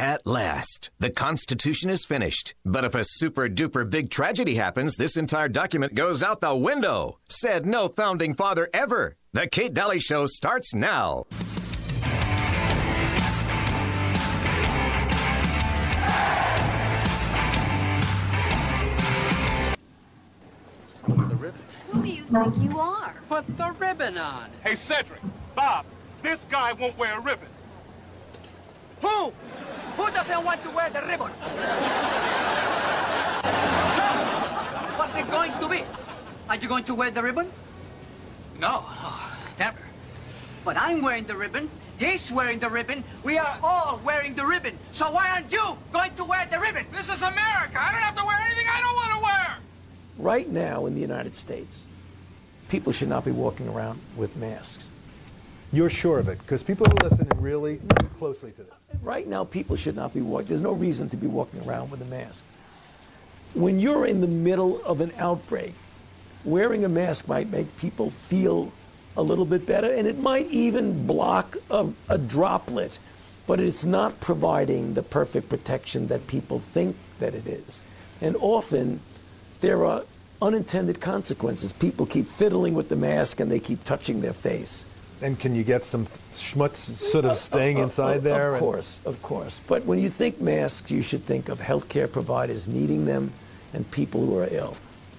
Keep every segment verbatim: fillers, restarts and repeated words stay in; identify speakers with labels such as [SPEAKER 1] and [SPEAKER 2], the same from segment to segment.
[SPEAKER 1] At last, the Constitution is finished. But if a super-duper big tragedy happens, this entire document goes out the window. Said no founding father ever. The Kate Daly Show starts now.
[SPEAKER 2] The ribbon.
[SPEAKER 3] Who do you think you are?
[SPEAKER 2] Put the ribbon on.
[SPEAKER 4] Hey, Cedric, Bob, this guy won't wear a ribbon.
[SPEAKER 2] Who? Who doesn't want to wear the ribbon? So, what's it going to be? Are you going to wear the ribbon? No, oh, never. But I'm wearing the ribbon. He's wearing the ribbon. We are all wearing the ribbon. So why aren't you going to wear the ribbon? This is America. I don't have to wear anything I don't want to wear.
[SPEAKER 5] Right now in the United States, people should not be walking around with masks.
[SPEAKER 6] You're sure of it? Because people are listening really closely to this.
[SPEAKER 5] Right now, people should not be walking. There's no reason to be walking around with a mask. When you're in the middle of an outbreak, wearing a mask might make people feel a little bit better, and it might even block a, a droplet, but it's not providing the perfect protection that people think that it is. And often, there are unintended consequences. People keep fiddling with the mask and they keep touching their face.
[SPEAKER 6] And can you get some schmutz sort of staying
[SPEAKER 5] of,
[SPEAKER 6] inside
[SPEAKER 5] of,
[SPEAKER 6] there?
[SPEAKER 5] Of course, of course. But when you think masks, you should think of healthcare providers needing them and people who are ill.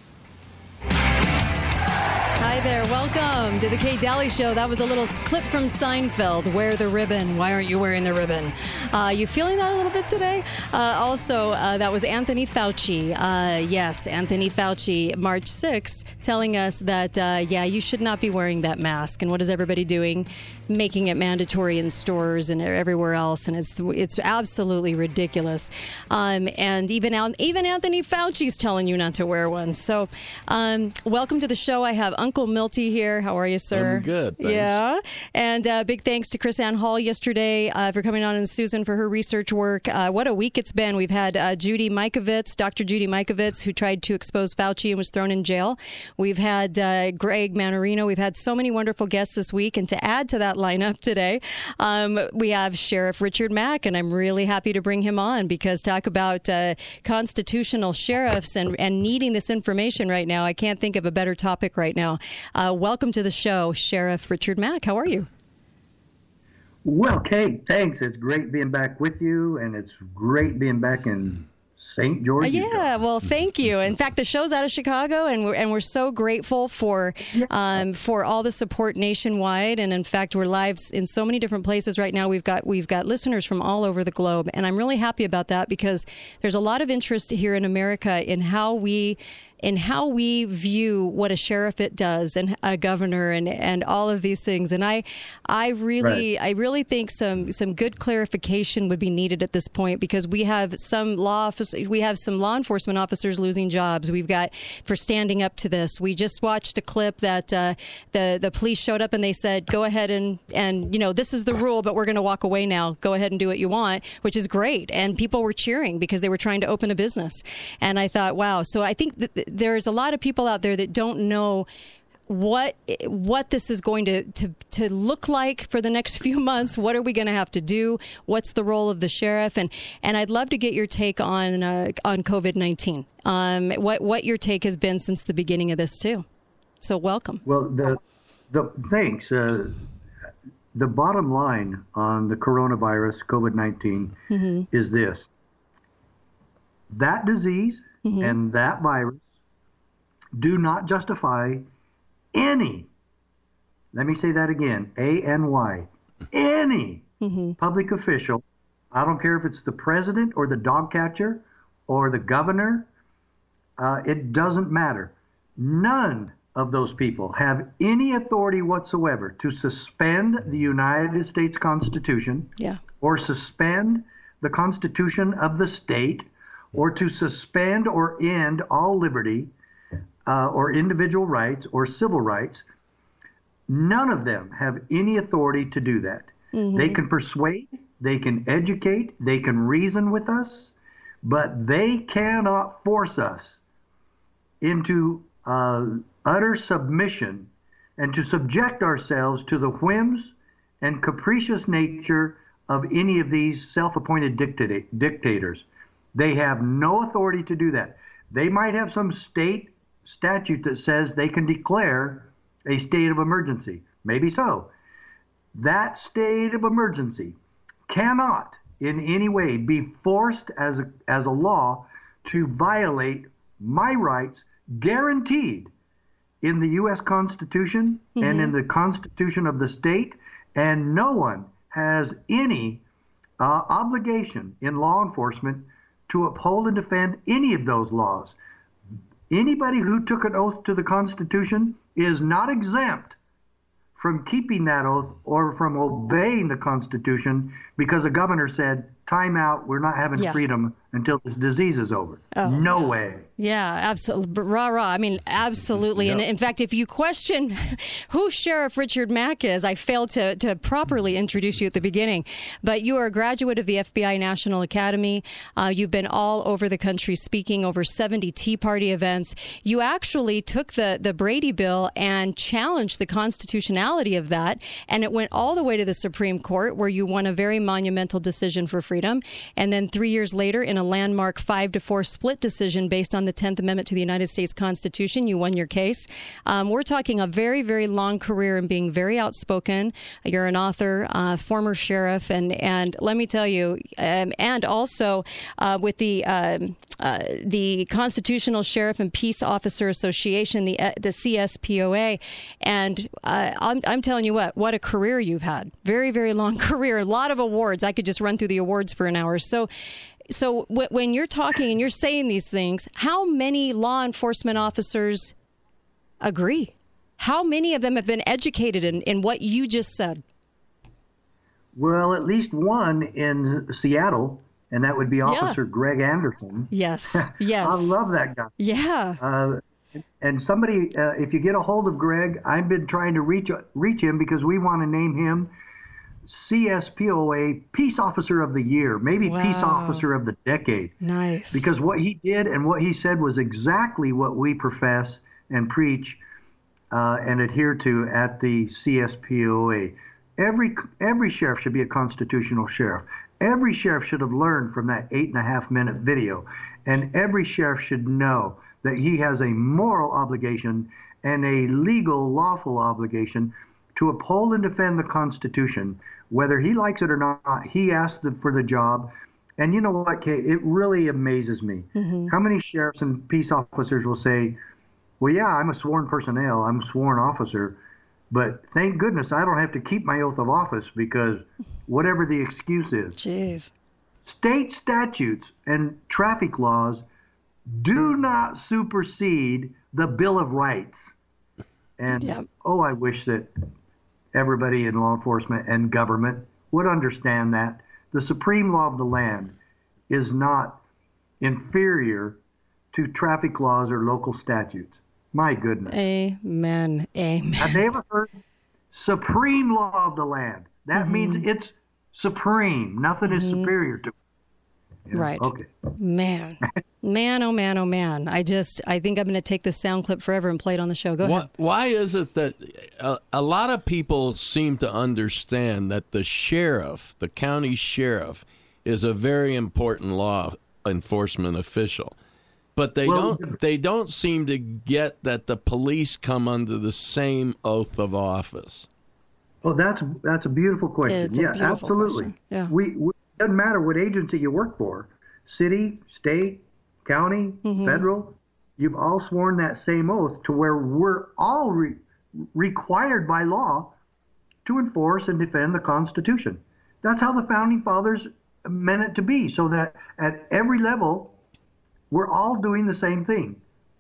[SPEAKER 7] Hi there, welcome to the Kate Daly Show. That was a little clip from Seinfeld. Wear the ribbon. Why aren't you wearing the ribbon? Uh, you feeling that a little bit today? Uh, also, uh, that was Anthony Fauci. Uh, yes, Anthony Fauci, March sixth, telling us that, uh, yeah, you should not be wearing that mask. And what is everybody doing? Making it mandatory in stores and everywhere else, and it's it's absolutely ridiculous. Um, and even even Anthony Fauci's telling you not to wear one. So, um, welcome to the show. I have Uncle Milty here. How are you, sir?
[SPEAKER 8] I'm good. Thanks.
[SPEAKER 7] Yeah. And uh, big thanks to Chris Ann Hall yesterday uh, for coming on, and Susan for her research work. Uh, what a week it's been. We've had uh, Judy Mikovits, Doctor Judy Mikovits, who tried to expose Fauci and was thrown in jail. We've had uh, Greg Manarino. We've had so many wonderful guests this week, and to add to that lineup today, um, we have Sheriff Richard Mack, and I'm really happy to bring him on because talk about uh, constitutional sheriffs and, and needing this information right now. I can't think of a better topic right now. Uh, welcome to the show, Sheriff Richard Mack. How are you?
[SPEAKER 9] Well, Kate, thanks. It's great being back with you, and it's great being back in Saint George.
[SPEAKER 7] Uh, yeah, well, thank you. In fact, the show's out of Chicago, and we're and we're so grateful for um, for all the support nationwide. And in fact, we're live in so many different places right now. We've got we've got listeners from all over the globe, and I'm really happy about that because there's a lot of interest here in America in how we. in how we view what a sheriff it does and a governor and, and all of these things. And I I really right. I really think some some good clarification would be needed at this point because we have some law office, we have some law enforcement officers losing jobs. We've got for standing up to this. We just watched a clip that uh, the the police showed up and they said, go ahead and and you know this is the rule, but we're going to walk away now. Go ahead and do what you want, which is great. And people were cheering because they were trying to open a business. And I thought, wow. So I think that there's a lot of people out there that don't know what what this is going to, to, to look like for the next few months. What are we going to have to do? What's the role of the sheriff? And and I'd love to get your take on uh, on COVID nineteen. Um, what what your take has been since the beginning of this too. So welcome.
[SPEAKER 9] Well, the the thanks. Uh, the bottom line on the coronavirus, COVID nineteen, mm-hmm. is this: that disease mm-hmm. and that virus do not justify any, let me say that again, A N Y, any mm-hmm. public official, I don't care if it's the president or the dog catcher or the governor, uh, it doesn't matter. None of those people have any authority whatsoever to suspend the United States Constitution
[SPEAKER 7] yeah.
[SPEAKER 9] or suspend the Constitution of the state or to suspend or end all liberty Uh, or individual rights or civil rights. None of them have any authority to do that. Mm-hmm. They can persuade, they can educate, they can reason with us, but they cannot force us into uh, utter submission and to subject ourselves to the whims and capricious nature of any of these self-appointed dicta- dictators. They have no authority to do that. They might have some state statute that says they can declare a state of emergency. Maybe so. That state of emergency cannot in any way be forced as a, as a law to violate my rights guaranteed in the U S Constitution mm-hmm. and in the Constitution of the state, and no one has any uh, obligation in law enforcement to uphold and defend any of those laws. Anybody who took an oath to the Constitution is not exempt from keeping that oath or from obeying the Constitution because a governor said, time out, we're not having yeah. freedom until this disease is over. Oh, no
[SPEAKER 7] yeah.
[SPEAKER 9] way.
[SPEAKER 7] Yeah, absolutely. Rah, rah. I mean, absolutely. Yep. And in fact, if you question who Sheriff Richard Mack is, I failed to, to properly introduce you at the beginning. But you are a graduate of the F B I National Academy. Uh, you've been all over the country speaking over seventy Tea Party events. You actually took the, the Brady bill and challenged the constitutionality of that. And it went all the way to the Supreme Court, where you won a very monumental decision for freedom. And then three years later, in a landmark five to four split decision based on the tenth Amendment to the United States Constitution, you won your case. Um, we're talking a very, very long career in being very outspoken. You're an author, uh, former sheriff, and, and let me tell you, um, and also uh, with the um, uh, the Constitutional Sheriff and Peace Officer Association, the uh, the C S P O A, and uh, I'm, I'm telling you what, what a career you've had. Very, very long career. A lot of awards. I could just run through the awards for an hour. So. So when you're talking and you're saying these things, how many law enforcement officers agree? How many of them have been educated in, in what you just said?
[SPEAKER 9] Well, at least one in Seattle, and that would be Officer yeah. Greg Anderson.
[SPEAKER 7] Yes, yes.
[SPEAKER 9] I love that guy.
[SPEAKER 7] Yeah.
[SPEAKER 9] Uh, and somebody, uh, if you get a hold of Greg, I've been trying to reach reach him because we want to name him C S P O A Peace Officer of the Year, maybe wow. Peace Officer of the Decade.
[SPEAKER 7] Nice.
[SPEAKER 9] Because what he did and what he said was exactly what we profess and preach uh, and adhere to at the C S P O A. Every every sheriff should be a constitutional sheriff. Every sheriff should have learned from that eight and a half minute video. And every sheriff should know that he has a moral obligation and a legal, lawful obligation to uphold and defend the Constitution. Whether he likes it or not, he asked for the job. And you know what, Kate? It really amazes me. Mm-hmm. How many sheriffs and peace officers will say, well, yeah, I'm a sworn personnel, I'm a sworn officer, but thank goodness I don't have to keep my oath of office because whatever the excuse is.
[SPEAKER 7] Jeez.
[SPEAKER 9] State statutes and traffic laws do not supersede the Bill of Rights. And, yep. oh, I wish that everybody in law enforcement and government would understand that the supreme law of the land is not inferior to traffic laws or local statutes. My goodness.
[SPEAKER 7] Amen. Amen.
[SPEAKER 9] Have they ever heard supreme law of the land? That mm-hmm. means it's supreme. Nothing mm-hmm. is superior to it. You know?
[SPEAKER 7] Right.
[SPEAKER 9] Okay.
[SPEAKER 7] Man. Man, oh man, oh man. I just, I think I'm going to take this sound clip forever and play it on the show. Go
[SPEAKER 8] why,
[SPEAKER 7] ahead.
[SPEAKER 8] Why is it that a, a lot of people seem to understand that the sheriff, the county sheriff, is a very important law enforcement official, but they well, don't, they don't seem to get that the police come under the same oath of office?
[SPEAKER 9] Oh, that's, that's a beautiful question.
[SPEAKER 7] It's
[SPEAKER 9] yeah,
[SPEAKER 7] beautiful
[SPEAKER 9] absolutely.
[SPEAKER 7] Question. Yeah.
[SPEAKER 9] We, we, it doesn't matter what agency you work for, city, state, county, mm-hmm. federal, you've all sworn that same oath to where we're all re- required by law to enforce and defend the Constitution. That's how the Founding Fathers meant it to be, so that at every level, we're all doing the same thing,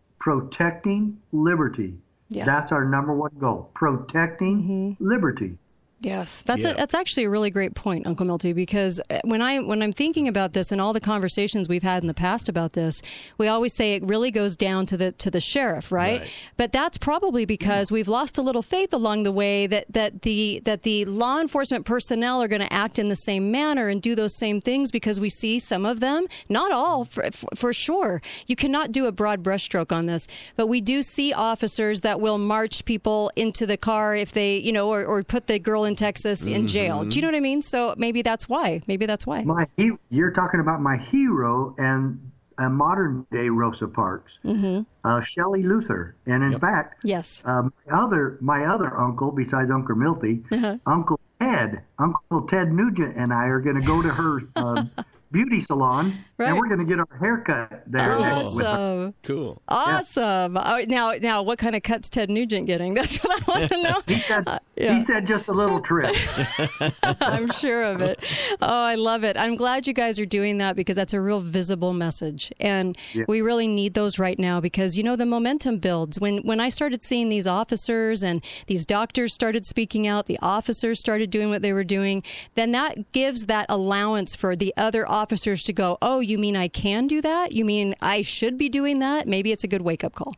[SPEAKER 9] protecting liberty. Yeah. That's our number one goal, protecting mm-hmm. liberty.
[SPEAKER 7] Yes, that's
[SPEAKER 8] yeah.
[SPEAKER 7] a, that's actually a really great point, Uncle Milty, because when I when I'm thinking about this and all the conversations we've had in the past about this, we always say it really goes down to the to the sheriff, right? right. But that's probably because yeah. we've lost a little faith along the way that that the that the law enforcement personnel are going to act in the same manner and do those same things, because we see some of them, not all for, for sure. You cannot do a broad brushstroke on this, but we do see officers that will march people into the car if they, you know, or, or put the girl in in Texas in jail. Do you know what I mean? So maybe that's why. Maybe that's why.
[SPEAKER 9] My, he, you're talking about my hero and a modern day Rosa Parks, mm-hmm. uh, Shelley Luther, and in
[SPEAKER 8] Yep.
[SPEAKER 9] fact,
[SPEAKER 7] Yes.
[SPEAKER 9] um, other my other uncle besides Uncle Milty,
[SPEAKER 7] Uh-huh.
[SPEAKER 9] Uncle Ted, Uncle Ted Nugent, and I are going to go to her uh, beauty salon,
[SPEAKER 7] Right.
[SPEAKER 9] and we're going to get our hair cut there. next with her.
[SPEAKER 7] Awesome.
[SPEAKER 8] Cool.
[SPEAKER 7] Awesome. Oh, now, now, what kind of cuts Ted Nugent getting? That's what I want to know.
[SPEAKER 9] He said,
[SPEAKER 7] Uh, yeah.
[SPEAKER 9] he said just a little trick.
[SPEAKER 7] I'm sure of it. Oh, I love it. I'm glad you guys are doing that because that's a real visible message. And
[SPEAKER 9] Yeah.
[SPEAKER 7] we really need those right now because, you know, the momentum builds. When when I started seeing these officers and these doctors started speaking out, the officers started doing what they were doing, then that gives that allowance for the other officers to go, oh, you mean I can do that? You mean I should be doing that? Maybe it's a good wake-up call.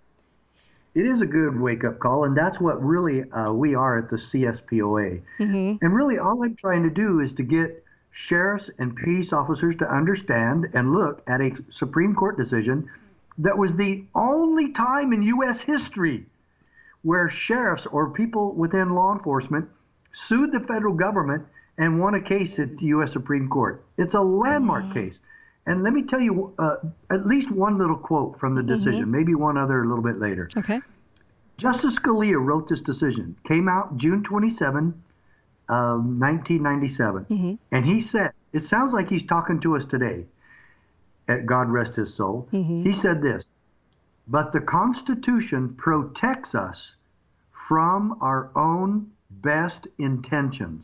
[SPEAKER 9] It is a good wake-up call, and that's what really uh, we are at the C S P O A.
[SPEAKER 7] Mm-hmm.
[SPEAKER 9] And really, all I'm trying to do is to get sheriffs and peace officers to understand and look at a Supreme Court decision that was the only time in U S history where sheriffs or people within law enforcement sued the federal government and won a case at the U S Supreme Court. It's a landmark mm-hmm. case. And let me tell you uh, at least one little quote from the decision, mm-hmm. maybe one other a little bit later.
[SPEAKER 7] Okay.
[SPEAKER 9] Justice Scalia wrote this decision, came out June twenty-seventh, um, nineteen ninety-seven. Mm-hmm. And he said, it sounds like he's talking to us today, at God rest his soul. Mm-hmm. He said this, but the Constitution protects us from our own best intentions.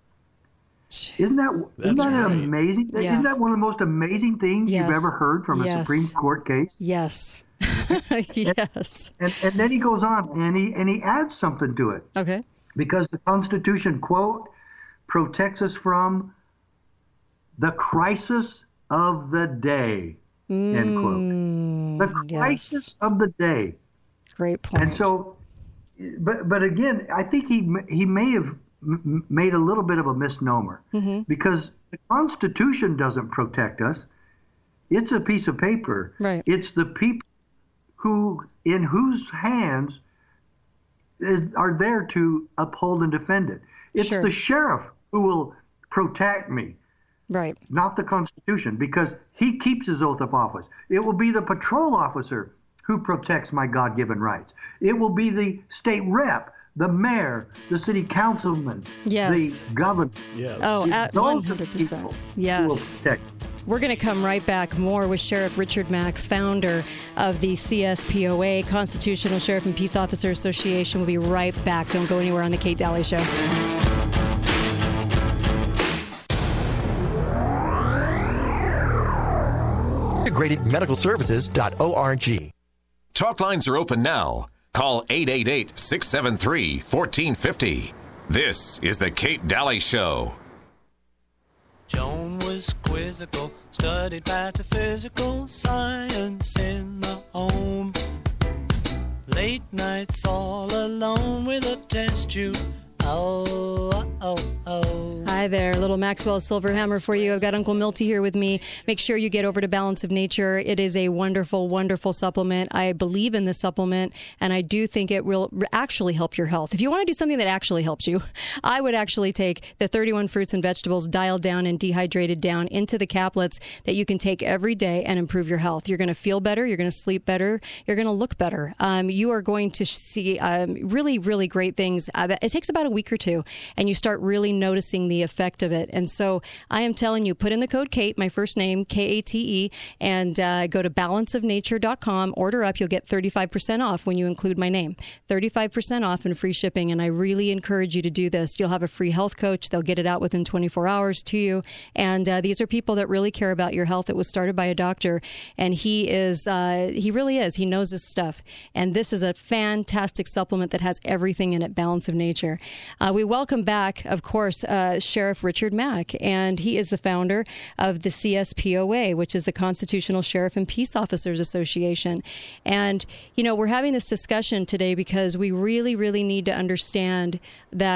[SPEAKER 9] Isn't that, isn't that
[SPEAKER 8] right.
[SPEAKER 9] amazing?
[SPEAKER 7] Yeah.
[SPEAKER 9] Isn't that one of the most amazing things
[SPEAKER 7] Yes.
[SPEAKER 9] you've ever heard from a
[SPEAKER 7] Yes.
[SPEAKER 9] Supreme Court case?
[SPEAKER 7] Yes. Yes.
[SPEAKER 9] And, and then he goes on and he, and he adds something to it.
[SPEAKER 7] Okay.
[SPEAKER 9] Because the Constitution, quote, protects us from the crisis of the day,
[SPEAKER 7] Mm,
[SPEAKER 9] end quote. The crisis
[SPEAKER 7] yes.
[SPEAKER 9] of the day.
[SPEAKER 7] Great point.
[SPEAKER 9] And so, but but again, I think he he may have m- made a little bit of a misnomer
[SPEAKER 7] mm-hmm.
[SPEAKER 9] because the Constitution doesn't protect us. It's a piece of paper.
[SPEAKER 7] Right.
[SPEAKER 9] It's the people who, in whose hands is, are there to uphold and defend it. It's
[SPEAKER 7] Sure.
[SPEAKER 9] the sheriff who will protect me,
[SPEAKER 7] Right.
[SPEAKER 9] not the Constitution, because he keeps his oath of office. It will be the patrol officer who protects my God-given rights. It will be the state rep, the mayor, the city councilman,
[SPEAKER 7] Yes.
[SPEAKER 9] the governor.
[SPEAKER 8] Yes.
[SPEAKER 7] Oh, at one
[SPEAKER 9] Those are the
[SPEAKER 7] hundred percent.
[SPEAKER 9] people
[SPEAKER 7] Yes.
[SPEAKER 9] who will protect.
[SPEAKER 7] We're going to come right back more with Sheriff Richard Mack, founder of the C S P O A, Constitutional Sheriff and Peace Officer Association. We'll be right back. Don't go anywhere on The Kate Daly Show.
[SPEAKER 10] integrated medical services dot org.
[SPEAKER 1] Talk lines are open now. Call eight eight eight, six seven three, one four five zero. This is The Kate Daly Show.
[SPEAKER 11] Joan was quizzical, studied metaphysical science in the home. Late nights all alone with a test tube. Oh, oh, oh.
[SPEAKER 7] Hi there, little Maxwell Silverhammer for you. I've got Uncle Milty here with me. Make sure you get over to Balance of Nature. It is a wonderful, wonderful supplement. I believe in this supplement, and I do think it will actually help your health. If you want to do something that actually helps you, I would actually take the thirty-one fruits and vegetables dialed down and dehydrated down into the caplets that you can take every day and improve your health. You're going to feel better. You're going to sleep better. You're going to look better. Um, you are going to see um, really, really great things. Uh, it takes about a week or two, and you start really noticing the effect of it. And so I am telling you, put in the code Kate, my first name, K A T E, and uh, go to balance of nature dot com, order up. You'll get thirty-five percent off when you include my name. thirty-five percent off and free shipping, and I really encourage you to do this. You'll have a free health coach. They'll get it out within twenty-four hours to you. And uh, these are people that really care about your health. It was started by a doctor, and he is, uh, he really is. He knows his stuff. And this is a fantastic supplement that has everything in it, Balance of Nature. Uh, we welcome back, of course, uh, Sheriff Richard Mack, and he is the founder of the C S P O A, which is the Constitutional Sheriff and Peace Officers Association. And, you know, we're having this discussion today because we really, really need to understand that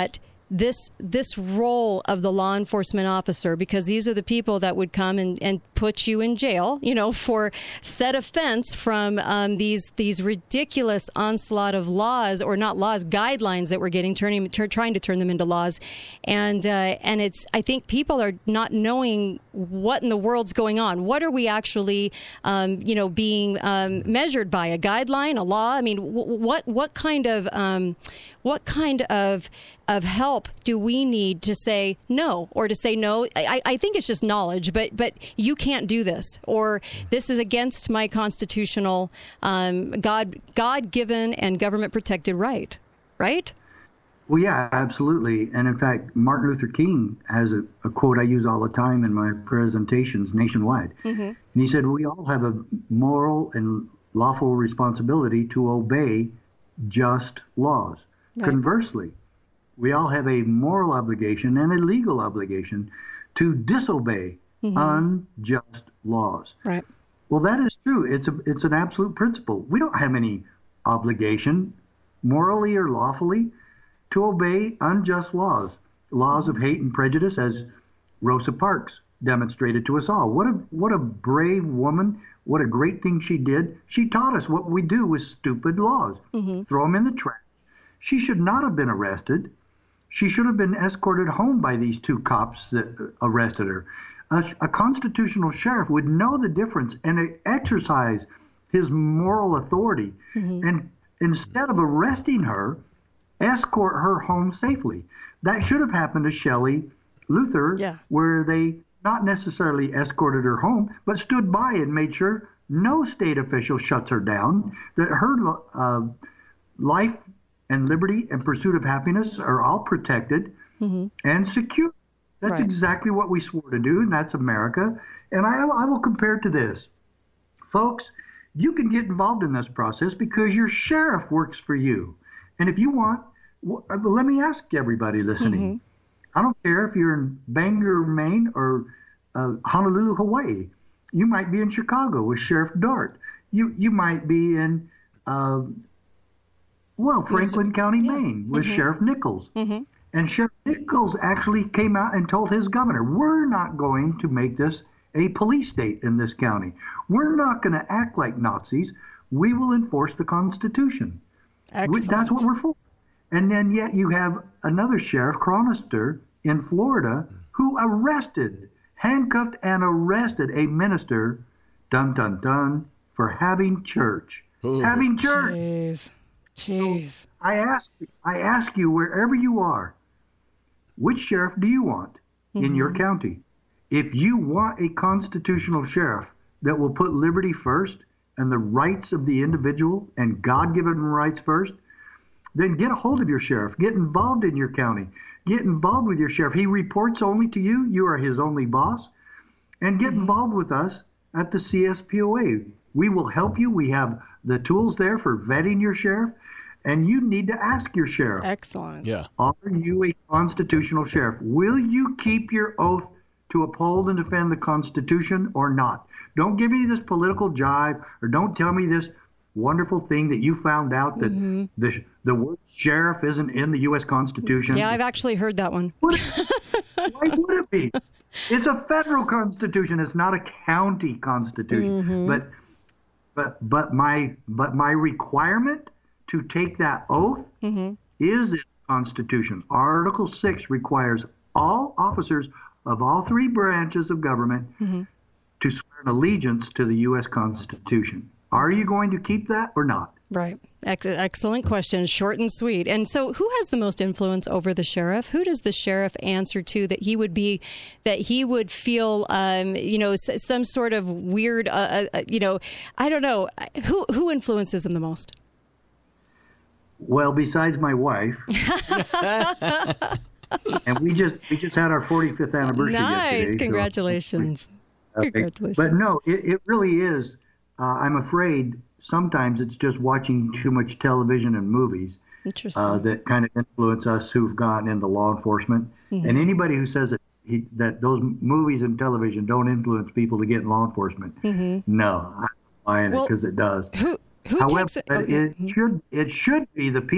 [SPEAKER 7] this this role of the law enforcement officer, because these are the people that would come and, and put you in jail, you know, for said offense from um, these these ridiculous onslaught of laws, or not laws, guidelines that we're getting, turning tur- trying to turn them into laws, and uh, and it's I think people are not knowing what in the world's going on. What are we actually, um, you know, being um, measured by? A guideline, a law? I mean, w- what what kind of um, what kind of of help do we need to say no, or to say no? I, I think it's just knowledge, but but you can't do this, or this is against my constitutional, um, God God given and government protected right, right?
[SPEAKER 9] Well, yeah, absolutely. And in fact, Martin Luther King has a, a quote I use all the time in my presentations nationwide. Mm-hmm. And he said, we all have a moral and lawful responsibility to obey just laws. Right. Conversely, we all have a moral obligation and a legal obligation to disobey mm-hmm. unjust laws.
[SPEAKER 7] Right.
[SPEAKER 9] Well, that is true. It's a, it's an absolute principle. We don't have any obligation, morally or lawfully, to obey unjust laws, laws of hate and prejudice, as Rosa Parks demonstrated to us all. What a what a brave woman! What a great thing she did. She taught us what we do with stupid laws. Mm-hmm. Throw them in the trash. She should not have been arrested. She should have been escorted home by these two cops that arrested her. A, a constitutional sheriff would know the difference and exercise his moral authority, mm-hmm. and instead of arresting her, escort her home safely. That should have happened to Shelley Luther, yeah. where they not necessarily escorted her home, but stood by and made sure no state official shuts her down, that her uh, life and liberty and pursuit of happiness are all protected mm-hmm. and secure. That's right. Exactly what we swore to do, and that's America. And I, I will compare it to this. Folks, you can get involved in this process because your sheriff works for you. And if you want, well, let me ask everybody listening. Mm-hmm. I don't care if you're in Bangor, Maine, or uh, Honolulu, Hawaii. You might be in Chicago with Sheriff Dart. You you might be in, uh, well, Franklin County, yeah. Maine, with mm-hmm. Sheriff Nichols. Mm-hmm. And Sheriff Nichols actually came out and told his governor, we're not going to make this a police state in this county. We're not going to act like Nazis. We will enforce the Constitution. Excellent. That's what we're for. And then yet you have another sheriff, Chronister, in Florida, who arrested, handcuffed and arrested a minister, dun, dun, dun, for having church. Ooh. Having church.
[SPEAKER 7] Jeez. Jeez.
[SPEAKER 9] So I ask, I ask you, wherever you are, which sheriff do you want mm-hmm. in your county? If you want a constitutional sheriff that will put liberty first and the rights of the individual and God-given rights first, then get a hold of your sheriff. Get involved in your county. Get involved with your sheriff. He reports only to you. You are his only boss. And get involved with us at the C S P O A. We will help you. We have the tools there for vetting your sheriff. And you need to ask your sheriff.
[SPEAKER 7] Excellent.
[SPEAKER 8] Yeah.
[SPEAKER 9] Are you a constitutional sheriff? Will you keep your oath to uphold and defend the Constitution or not? Don't give me this political jive, or don't tell me this wonderful thing that you found out that mm-hmm. the the word sheriff isn't in the U S Constitution.
[SPEAKER 7] Yeah, I've actually heard that one.
[SPEAKER 9] Why would it be? It's a federal constitution. It's not a county constitution. Mm-hmm. But but but my but my requirement to take that oath mm-hmm. is in the Constitution. Article six requires all officers of all three branches of government mm-hmm. to swear an allegiance to the U S Constitution. Are you going to keep that or not?
[SPEAKER 7] Right. Ex- excellent question. Short and sweet. And so who has the most influence over the sheriff? Who does the sheriff answer to that he would be, that he would feel, um, you know, s- some sort of weird, uh, uh, you know, I don't know. Who, who influences him the most?
[SPEAKER 9] Well, besides my wife. And we just we just had our forty-fifth anniversary yesterday.
[SPEAKER 7] Nice. Congratulations.
[SPEAKER 9] So, okay. Congratulations. But no, it, it really is. Uh, I'm afraid sometimes it's just watching too much television and movies uh, that kind of influence us who've gotten into law enforcement. Mm-hmm. And anybody who says that, he, that those movies and television don't influence people to get in law enforcement, mm-hmm. no, I'm buying well, it because it does.
[SPEAKER 7] Who who
[SPEAKER 9] However,
[SPEAKER 7] takes it?
[SPEAKER 9] Okay. it should it should be the people.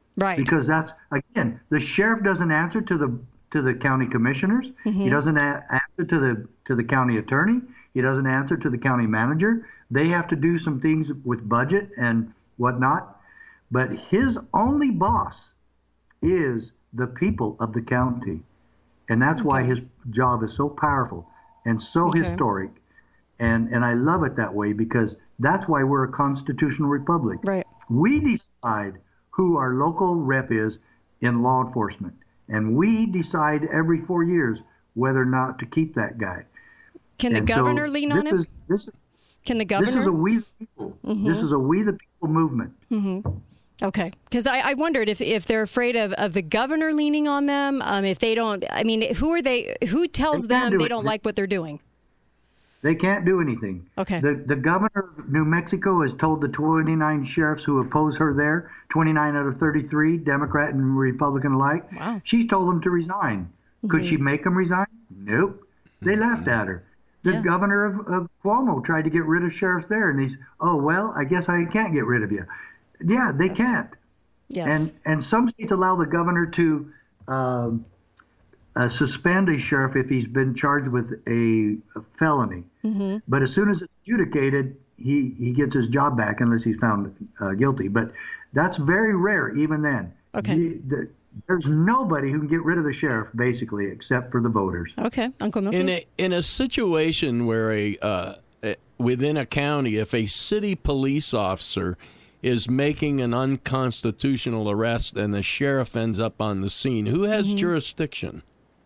[SPEAKER 7] Right.
[SPEAKER 9] Because that's, again, the sheriff doesn't answer to the to the county commissioners.
[SPEAKER 7] Mm-hmm.
[SPEAKER 9] He doesn't a- answer to the to the county attorney. He doesn't answer to the county manager. They have to do some things with budget and whatnot. But his only boss is the people of the county. And that's okay. why his job is so powerful and so okay. historic. And and I love it that way, because that's why we're a constitutional republic.
[SPEAKER 7] Right.
[SPEAKER 9] We decide who our local rep is in law enforcement. And we decide every four years whether or not to keep that guy.
[SPEAKER 7] Can the
[SPEAKER 9] and
[SPEAKER 7] governor
[SPEAKER 9] so
[SPEAKER 7] lean on him?
[SPEAKER 9] Is, this,
[SPEAKER 7] Can the governor?
[SPEAKER 9] This is a we the people. Mm-hmm. This is a we the people movement.
[SPEAKER 7] Mm-hmm. Okay. Because I, I wondered if, if they're afraid of, of the governor leaning on them, um, if they don't, I mean, who are they, who tells
[SPEAKER 9] they
[SPEAKER 7] them
[SPEAKER 9] do
[SPEAKER 7] they
[SPEAKER 9] it.
[SPEAKER 7] don't like what they're doing?
[SPEAKER 9] They can't do anything.
[SPEAKER 7] Okay.
[SPEAKER 9] The the governor of New Mexico has told the twenty-nine sheriffs who oppose her there, twenty-nine out of thirty-three, Democrat and Republican alike,
[SPEAKER 7] wow.
[SPEAKER 9] she told them to resign. Mm-hmm. Could she make them resign? Nope. They laughed at her. The
[SPEAKER 7] yeah.
[SPEAKER 9] governor of, of Cuomo tried to get rid of sheriffs there, and he's, oh, well, I guess I can't get rid of you. Yeah, they
[SPEAKER 7] yes.
[SPEAKER 9] can't.
[SPEAKER 7] Yes.
[SPEAKER 9] And, and some states allow the governor to um, uh, suspend a sheriff if he's been charged with a, a felony.
[SPEAKER 7] Mm-hmm.
[SPEAKER 9] But as soon as it's adjudicated, he, he gets his job back unless he's found uh, guilty. But that's very rare, even then.
[SPEAKER 7] Okay.
[SPEAKER 9] The, the, there's nobody who can get rid of the sheriff, basically, except for the voters.
[SPEAKER 7] Okay, Uncle Milton.
[SPEAKER 8] In a in a situation where a uh, within a county, if a city police officer is making an unconstitutional arrest and the sheriff ends up on the scene, who has mm-hmm. jurisdiction?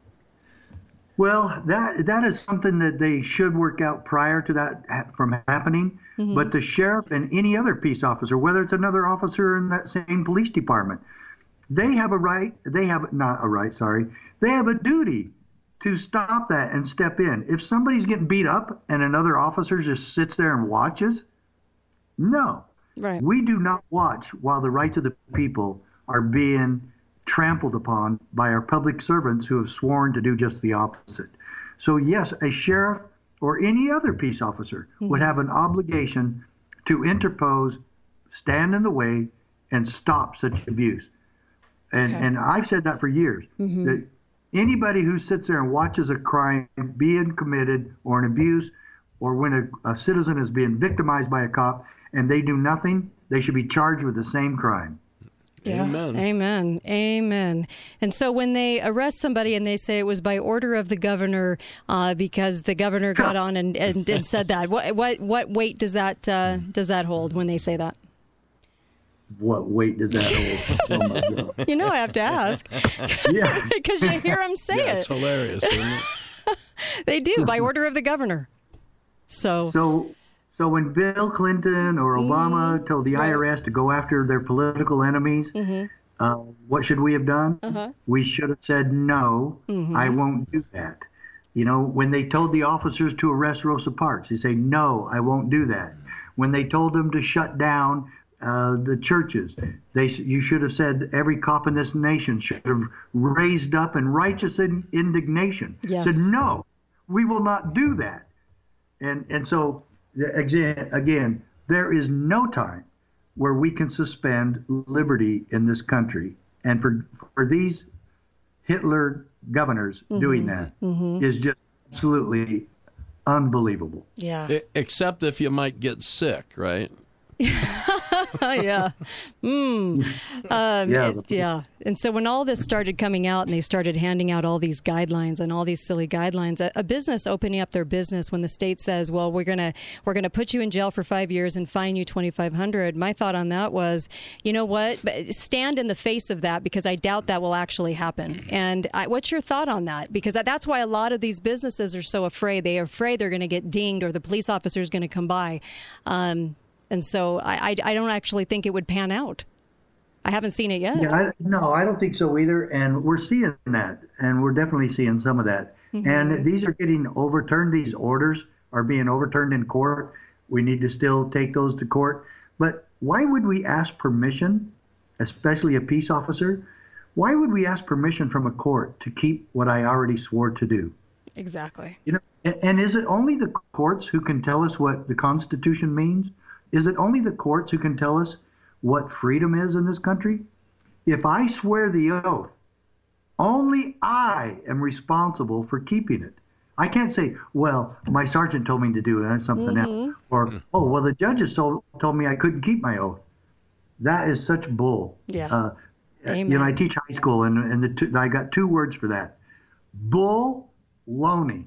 [SPEAKER 9] Well, that that is something that they should work out prior to that ha- from happening. Mm-hmm. But the sheriff and any other peace officer, whether it's another officer in that same police department, they have a right, they have not a right, sorry, they have a duty to stop that and step in. If somebody's getting beat up and another officer just sits there and watches, no.
[SPEAKER 7] Right.
[SPEAKER 9] We do not watch while the rights of the people are being trampled upon by our public servants who have sworn to do just the opposite. So yes, a sheriff or any other peace officer mm-hmm. would have an obligation to interpose, stand in the way, and stop such abuse. And
[SPEAKER 7] okay.
[SPEAKER 9] and I've said that for years.
[SPEAKER 7] Mm-hmm.
[SPEAKER 9] That anybody who sits there and watches a crime being committed or an abuse, or when a, a citizen is being victimized by a cop and they do nothing, they should be charged with the same crime.
[SPEAKER 7] Yeah.
[SPEAKER 8] Amen.
[SPEAKER 7] Amen. Amen. And so when they arrest somebody and they say it was by order of the governor uh, because the governor got on and, and, and said that, what what what weight does that uh, does that hold when they say that?
[SPEAKER 9] What weight does that hold? Oh my God.
[SPEAKER 7] You know I have to ask.
[SPEAKER 9] Yeah.
[SPEAKER 7] Because you hear them say
[SPEAKER 8] yeah,
[SPEAKER 7] it.
[SPEAKER 8] It's hilarious, isn't it?
[SPEAKER 7] They do, by order of the governor. So
[SPEAKER 9] So so when Bill Clinton or Obama mm-hmm. told the I R S to go after their political enemies, mm-hmm. uh, what should we have done?
[SPEAKER 7] Uh-huh.
[SPEAKER 9] We should have said, no,
[SPEAKER 7] mm-hmm.
[SPEAKER 9] I won't do that. You know, when they told the officers to arrest Rosa Parks, they say, no, I won't do that. When they told them to shut down uh, the churches, they you should have said every cop in this nation should have raised up in righteous in, indignation.
[SPEAKER 7] Yes.
[SPEAKER 9] Said, no, we will not do that. And and so, again, again, there is no time where we can suspend liberty in this country. And for for these Hitler governors mm-hmm. doing that mm-hmm. is just absolutely unbelievable.
[SPEAKER 7] Yeah.
[SPEAKER 8] Except if you might get sick, right?
[SPEAKER 7] yeah. Mm. Um,
[SPEAKER 9] yeah.
[SPEAKER 7] It, yeah. And so when all this started coming out and they started handing out all these guidelines and all these silly guidelines, a, a business opening up their business when the state says, well, we're going to we're going to put you in jail for five years and fine you twenty-five hundred dollars. My thought on that was, you know what? Stand in the face of that, because I doubt that will actually happen. And I, what's your thought on that? Because that's why a lot of these businesses are so afraid. They are afraid they're going to get dinged or the police officer is going to come by. Um, And so I, I, I don't actually think it would pan out. I haven't seen it yet.
[SPEAKER 9] Yeah, I, no, I don't think so either. And we're seeing that. And we're definitely seeing some of that. Mm-hmm. And these are getting overturned. These orders are being overturned in court. We need to still take those to court. But why would we ask permission, especially a peace officer? Why would we ask permission from a court to keep what I already swore to do?
[SPEAKER 7] Exactly.
[SPEAKER 9] You know, and, and is it only the courts who can tell us what the Constitution means? Is it only the courts who can tell us what freedom is in this country? If I swear the oath, only I am responsible for keeping it. I can't say, well, my sergeant told me to do it, and something
[SPEAKER 7] Mm-hmm.
[SPEAKER 9] else. Or, oh, well, the judges told, told me I couldn't keep my oath. That is such bull.
[SPEAKER 7] Yeah.
[SPEAKER 9] Uh,
[SPEAKER 7] Amen.
[SPEAKER 9] you know, I teach high school, and, and the two, I got two words for that. Bull Loney.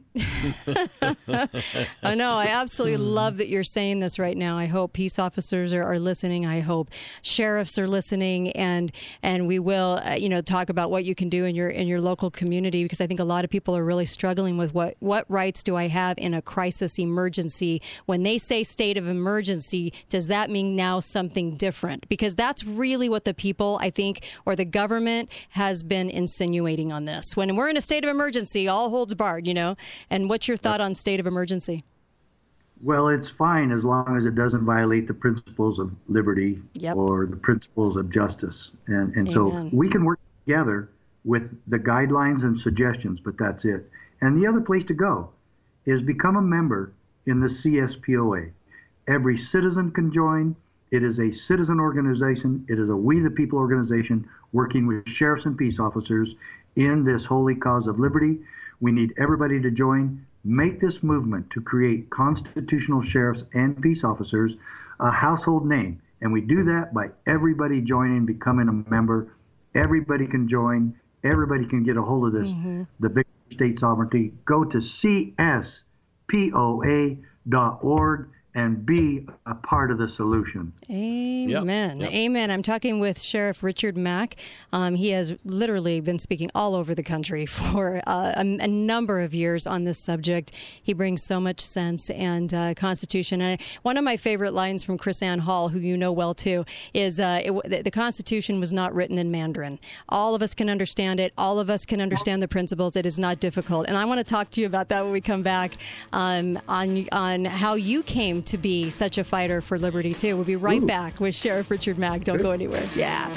[SPEAKER 7] I know. I absolutely love that you're saying this right now. I hope peace officers are, are listening. I hope sheriffs are listening, and and we will, uh, you know, talk about what you can do in your in your local community, because I think a lot of people are really struggling with what what rights do I have in a crisis emergency. When they say state of emergency, does that mean now something different? Because that's really what the people, I think, or the government has been insinuating on this. When we're in a state of emergency, all holds barred. You know, and what's your thought on state of emergency?
[SPEAKER 9] Well, it's fine as long as it doesn't violate the principles of liberty
[SPEAKER 7] Yep.
[SPEAKER 9] or the principles of justice. And, and so
[SPEAKER 7] Amen.
[SPEAKER 9] we can work together with the guidelines and suggestions, but that's it. And the other place to go is become a member in the C S P O A. Every citizen can join. It is a citizen organization. It is a We the People organization working with sheriffs and peace officers in this holy cause of liberty. We need everybody to join, make this movement to create constitutional sheriffs and peace officers a household name. And we do that by everybody joining, becoming a member. Everybody can join. Everybody can get a hold of this.
[SPEAKER 7] Mm-hmm.
[SPEAKER 9] The Victory State Sovereignty. Go to C S P O A dot org and be a part of the solution.
[SPEAKER 7] Amen.
[SPEAKER 8] Yep. Yep.
[SPEAKER 7] Amen. I'm talking with Sheriff Richard Mack. Um, he has literally been speaking all over the country for uh, a, a number of years on this subject. He brings so much sense and uh, Constitution. And one of my favorite lines from Chris Ann Hall, who you know well too, is uh, it, the Constitution was not written in Mandarin. All of us can understand it. All of us can understand the principles. It is not difficult. And I want to talk to you about that when we come back um, on on how you came to be such a fighter for liberty too. We'll be right
[SPEAKER 9] Ooh.
[SPEAKER 7] back with Sheriff Richard Mack. Don't go anywhere. Yeah.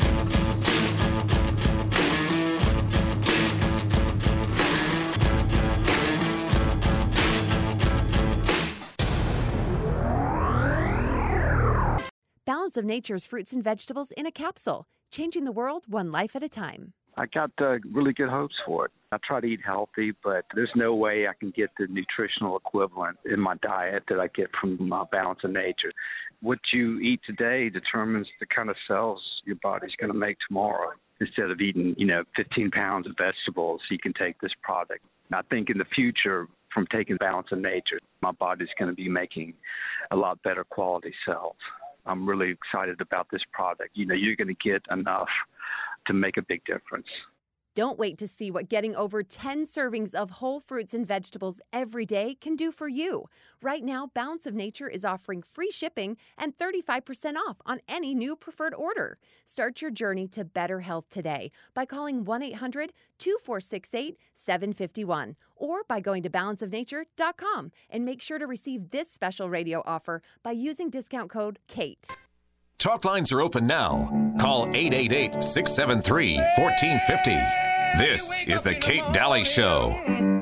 [SPEAKER 12] Balance of Nature's fruits and vegetables in a capsule, changing the world one life at a time.
[SPEAKER 13] I got uh, really good hopes for it. I try to eat healthy, but there's no way I can get the nutritional equivalent in my diet that I get from my Balance of Nature. What you eat today determines the kind of cells your body's going to make tomorrow. Instead of eating, you know, fifteen pounds of vegetables, you can take this product. And I think in the future, from taking Balance of Nature, my body's going to be making a lot better quality cells. I'm really excited about this product. You know, you're going to get enough to make a big difference.
[SPEAKER 12] Don't wait to see what getting over ten servings of whole fruits and vegetables every day can do for you. Right now, Balance of Nature is offering free shipping and thirty-five percent off on any new preferred order. Start your journey to better health today by calling one eight hundred two four six eight seven five one or by going to balance of nature dot com, and make sure to receive this special radio offer by using discount code KATE.
[SPEAKER 1] Talk lines are open now. Call eight eight eight, six seven three, one four five zero. This is the Kate Daly Show.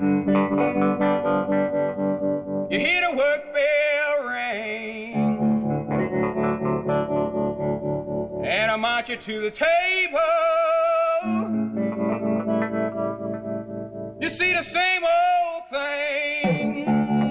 [SPEAKER 14] You hear the work bell ring, and I march you to the table. You see the same old thing.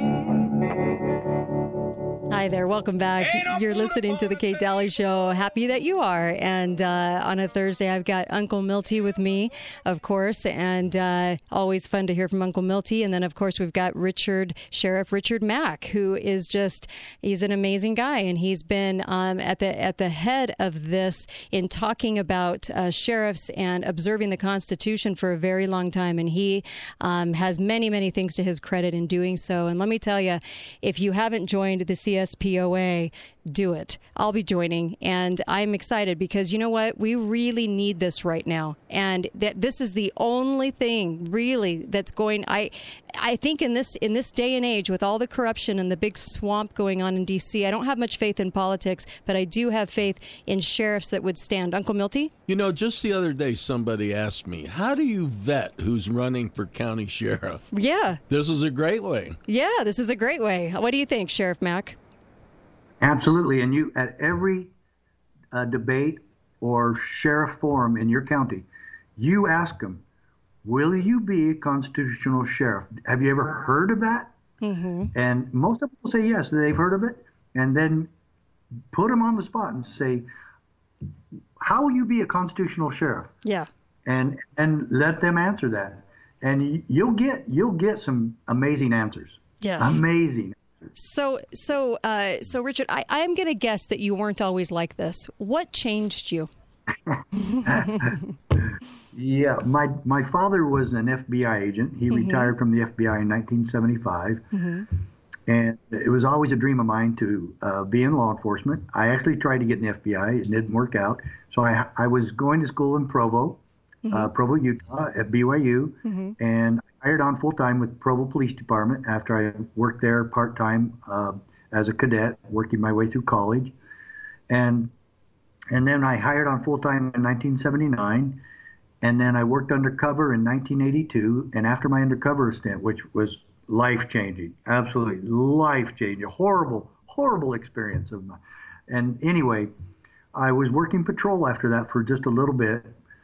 [SPEAKER 7] Hi there. Welcome back. You're listening to the Kate Daly Show. Happy that you are. And uh, on a Thursday, I've got Uncle Milty with me, of course, and uh, always fun to hear from Uncle Milty. And then, of course, we've got Richard, Sheriff Richard Mack, who is just, he's an amazing guy. And he's been um, at the at the head of this in talking about uh, sheriffs and observing the Constitution for a very long time. And he um, has many, many things to his credit in doing so. And let me tell you, if you haven't joined the C S P O A, do it. I'll be joining, and I'm excited because you know what? We really need this right now, and that this is the only thing really that's going. I, I think in this in this day and age, with all the corruption and the big swamp going on in D C, I don't have much faith in politics, but I do have faith in sheriffs that would stand. Uncle Milty?
[SPEAKER 8] You know, just the other day, somebody asked me, "How do you vet who's running for county sheriff?"
[SPEAKER 7] Yeah,
[SPEAKER 8] this is a great way.
[SPEAKER 7] Yeah, this is a great way. What do you think, Sheriff Mack?
[SPEAKER 9] Absolutely. And you, at every uh, debate, or sheriff forum in your county, you ask them, will you be a constitutional sheriff? Have you ever heard of that?
[SPEAKER 7] Mm-hmm.
[SPEAKER 9] And most of them will say yes, they've heard of it. And then put them on the spot and say, how will you be a constitutional sheriff?
[SPEAKER 7] Yeah.
[SPEAKER 9] And and let them answer that. And you'll get you'll get some amazing answers.
[SPEAKER 7] Yes.
[SPEAKER 9] Amazing.
[SPEAKER 7] So, so, uh, so, Richard, I, I'm going to guess that you weren't always like this. What changed you?
[SPEAKER 9] Yeah, my my father was an F B I agent. He
[SPEAKER 7] Mm-hmm.
[SPEAKER 9] retired from the F B I in nineteen seventy-five,
[SPEAKER 7] Mm-hmm.
[SPEAKER 9] and it was always a dream of mine to uh, be in law enforcement. I actually tried to get in the F B I. It didn't work out. So I I was going to school in Provo,
[SPEAKER 7] Mm-hmm.
[SPEAKER 9] uh, Provo, Utah, at B Y U,
[SPEAKER 7] Mm-hmm.
[SPEAKER 9] and I hired on full time with Provo Police Department after I worked there part time uh, as a cadet, working my way through college, and and then I hired on full time in nineteen seventy-nine. And then I worked undercover in nineteen eighty-two. And after my undercover stint, which was life-changing, absolutely life-changing, horrible, horrible experience of my. And anyway, I was working patrol after that for just a little bit.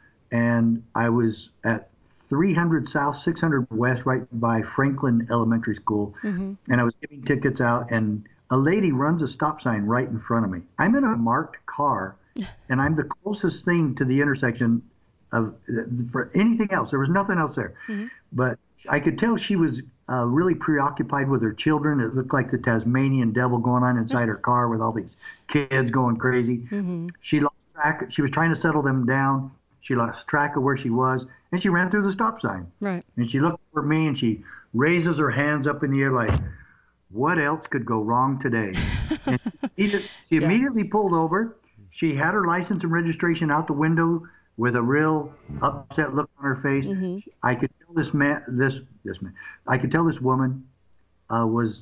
[SPEAKER 9] And I was at three hundred South, six hundred West, right by Franklin Elementary School.
[SPEAKER 7] Mm-hmm.
[SPEAKER 9] And I was giving tickets out. And a lady runs a stop sign right in front of me. I'm in a marked car, and I'm the closest thing to the intersection of for anything else. There was nothing else there.
[SPEAKER 7] Mm-hmm.
[SPEAKER 9] But I could tell she was uh, really preoccupied with her children. It looked like the Tasmanian devil going on inside her car with all these kids going crazy.
[SPEAKER 7] Mm-hmm.
[SPEAKER 9] She lost track. She was trying to settle them down. She lost track of where she was, and she ran through the stop sign.
[SPEAKER 7] Right.
[SPEAKER 9] And she looked for me, and she raises her hands up in the air like, what else could go wrong today? And she, she
[SPEAKER 7] Yeah.
[SPEAKER 9] immediately pulled over. She had her license and registration out the window with a real upset look on her face.
[SPEAKER 7] Mm-hmm.
[SPEAKER 9] I could tell this man, this this man, I could tell this woman uh, was